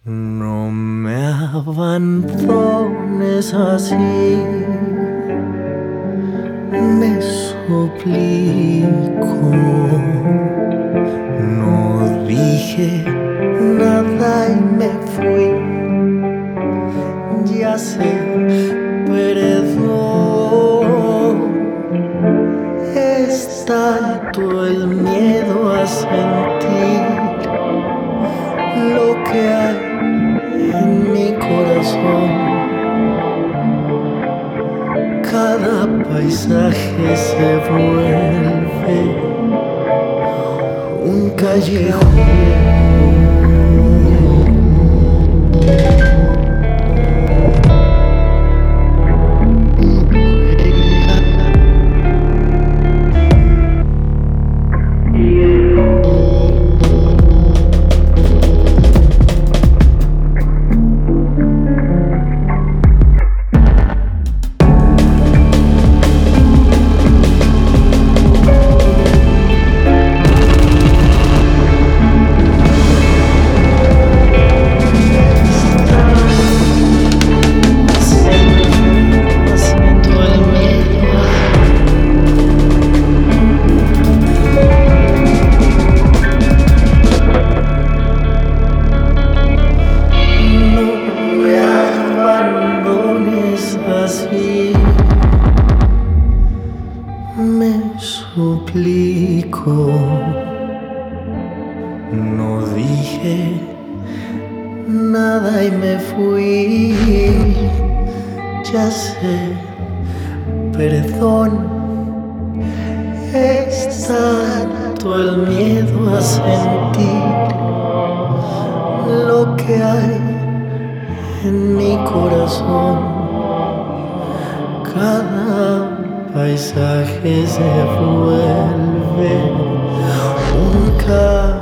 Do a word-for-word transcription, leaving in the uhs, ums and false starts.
No me abandones así, me suplico. No dije nada y me fui. Ya sé, perdón. Es tanto el miedo a sentir lo que hay en mi corazón. Cada paisaje se vuelve un callejón. Así me suplico. No dije nada y me fui. Ya sé, perdón. Es tanto el miedo a sentir lo que hay en mi corazón. Cada paisaje se vuelve un caos.